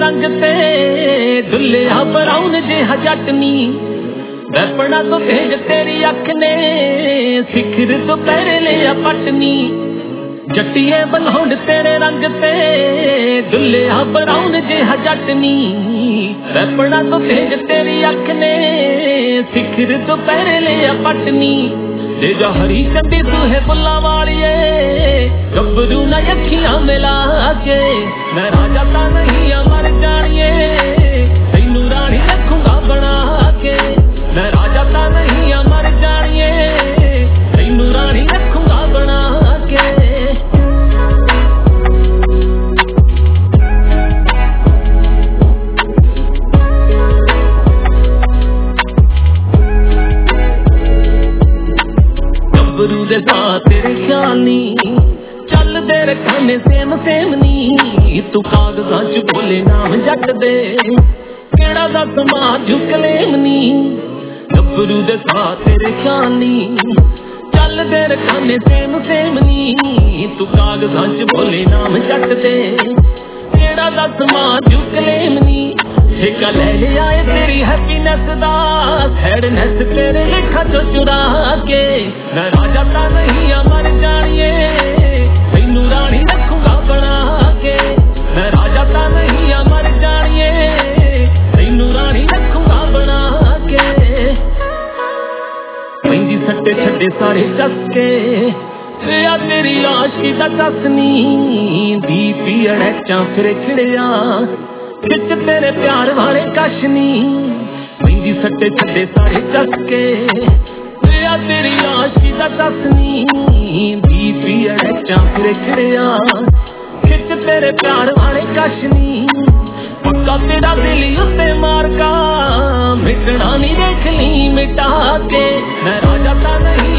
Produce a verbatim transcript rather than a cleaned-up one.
रंग ते दुल्लिया ब्राउन जिहा जटनी बैपना तो तेज तेरी अख ने सिखर तो पैरे लिया पटनी जट्टिए बलौंड तेरे रंग ते दुल्लिया ब्राउन जिहा जटनी बैपना तो तेज तेरी अख ने सिखर तो पैरे लिया पटनी जे जा हरी चंडी सूहे फुल्ला वालिए गब्बरू न अखियां मिला के मैं राजा ता नहीं मर जानिए तैनू रानी रखूंगा बना के मैं राजा ता नहीं मर जानिए तैनू रानी रखूंगा बना के गब्बरू दे साथ तेरे ख्याल नी चल दे रखाने सेम सेम नी तू कागजां च बोले नाम जट दे केड़ा दस माजू कलेम नी गब्बरू दे साथ तेरे ख्याल नी चल दे रखाने सेम सेम नी तू कागजां च बोले नाम जट दे केड़ा दस माजू कलेम नी ठेका ले लिया है तेरी हैप्पीनेस दा सैडनेस तेरे लेखा चो चुरा के मैं राजा ता नहीं मर जानिए तैनू रानी रखूंगा बना के मैं राजा ता नहीं मर जानिए तैनू रानी रखूंगा बना के पैंदी सट्टे छड्डे सारे चस्के या तेरी आशिकी दा चसनी दीपी अड़ैचा फिर खिड़िया खिच तेरे प्यार वाले कशनी पैंदी सट्टे छड्डे सारे चस्के या तेरी आशिकी दा चसनी दीपी अड़ैचा फिर खिड़िया खिच तेरे प्यार वाले कशनी पक्का तेरा दिल उत्ते मार का मिटना नहीं देख ली मिटा के मैं राजा ता नहीं